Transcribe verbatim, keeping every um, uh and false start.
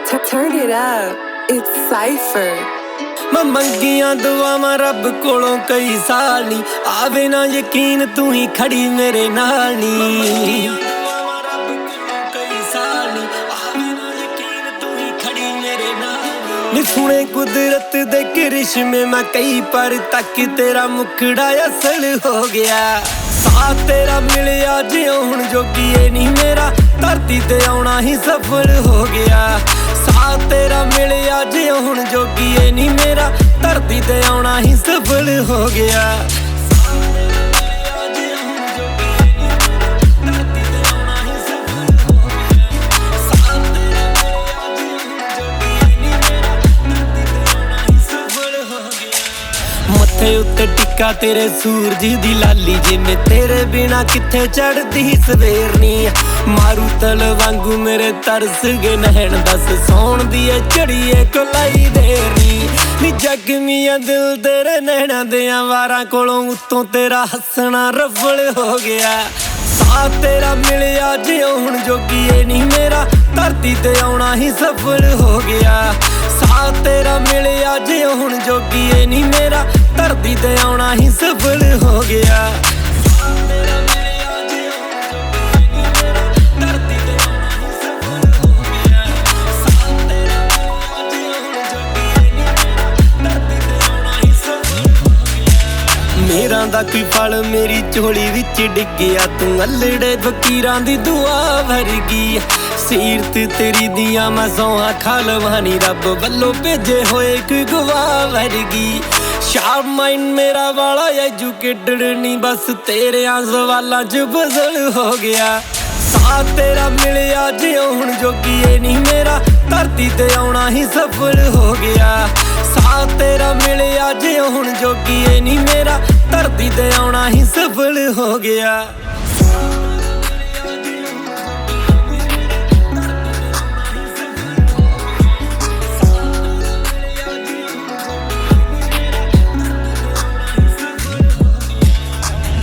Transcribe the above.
Turn it up, it's Cypher. मैं मंगियां दुआवां रब कोलों कई साल नी आवे ना यकीन तू ही खड़ी मेरे नाल नी नी सुने कुदरत दे करिश्मे मैं कई पर तक तेरा मुखड़ा असल हो गया साथ तेरा मिलिया जियों हुण जोगी ए नहीं मेरा धरती ते आउणा ही सफल हो गया साथ तेरा मिलिया जियों हुण जोगी ए नहीं मेरा धरती ते आउणा ही सफल हो गया मत्थे उत्ते टिक्का तेरे सूरज दी लाली जिमें तेरे बिना किथे चढ़दी सवेरनी मारू तल वांगू मेरे तरस गए नैन दस सौण दी चढ़िए कोलाई देरनी नी जगमिया दिल तेरे नैना दियां वारां कोलों उत्तों तेरा हसना रफल हो गया साथ तेरा मिलिया जियों हुण जोगी ए नहीं मेरा धरती ते आउणा ही सफल हो गया साथ तेरा मिलिया जियों हुण जोगी ए नहीं मेरा धरती ते आउणा ही सफल हो गया मेरा दा कोई फल मेरी झोली विच डिग्गिया तू अल्लड़े फकीरां दी दुआ वर्गी सीरत तेरी दियां मैं सौहां खा लवानी रब वल्लों भेजे होए कोई गवाह वर्गी शार्प माइंड मेरा वाला एजुकेटेड नहीं बस तेरे सवालां च बदल हो गया साथ तेरा मिलिया जियों हुण जोगी ए नहीं मेरा धरती ते आउणा ही सफल हो गया साथ तेरा मिलिया जियों हुण जोगी ए नहीं मेरा धरती ते आउणा ही सफल हो गया।